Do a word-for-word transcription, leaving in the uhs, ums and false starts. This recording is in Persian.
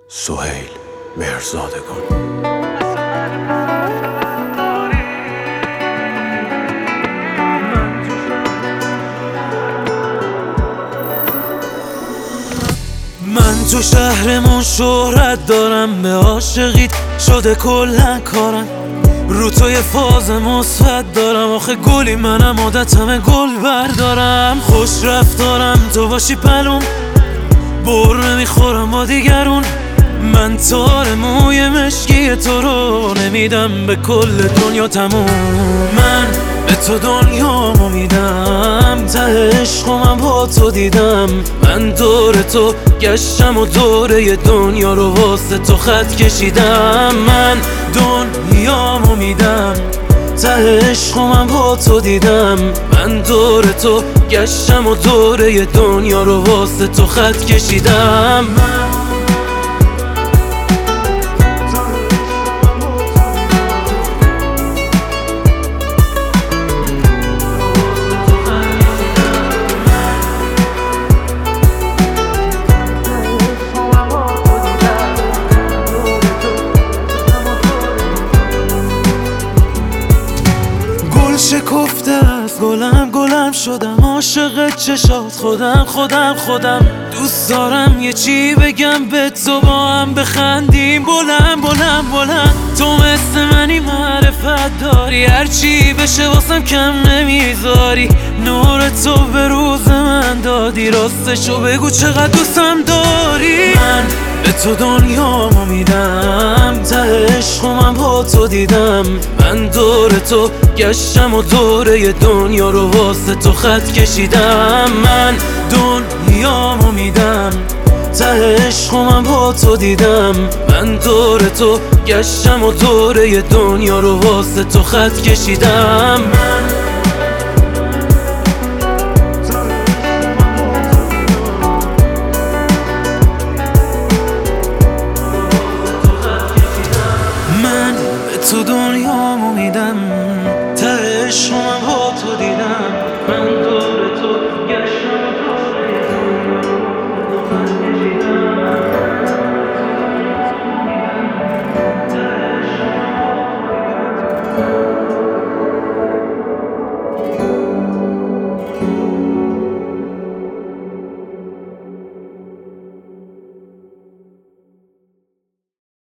سهیل مهرزادگان. من تو شهرمون شهرت دارم، به عاشقیت شده کلن کارم، رو تو یه فاز مثبت دارم، آخه گلی منم عادتمه گل بردارم، خوش رفتارم تو باشی پلوم، بر نمیخورم با دیگرون، من تار موی مشکی تو رو نمیدم به کل دنیا تموم. من به تو دنیامو میدم، ته عشقم با تو دیدم، من دور تو گشتم و دوره دنیا رو واسه تو خط کشیدم، من دنیامو میدم، ته عشقم با تو دیدم، من دور تو گشتم و دوره دنیا رو واسه تو خط کشیدم. شکفته است گلم گلم شدم، عاشق چشات خودم خودم خودم، دوست دارم یه چی بگم به تو، با هم بخندیم بلند بلند بلند، تو مثل منی معرفت داری، هرچی بشه واسم کم نمیذاری، نور تو به روز من دادی، راستشو بگو چقدر دوستم داری. من به تو دنیامو میدم، ته عشقم با تو دیدم، من دور تو گشتم و دوره دنیا رو واسه تو خط کشیدم، من دنیامو میدم، ته عشقم با تو دیدم، من دور تو گشتم و دوره دنیا رو واسه تو خط کشیدم. من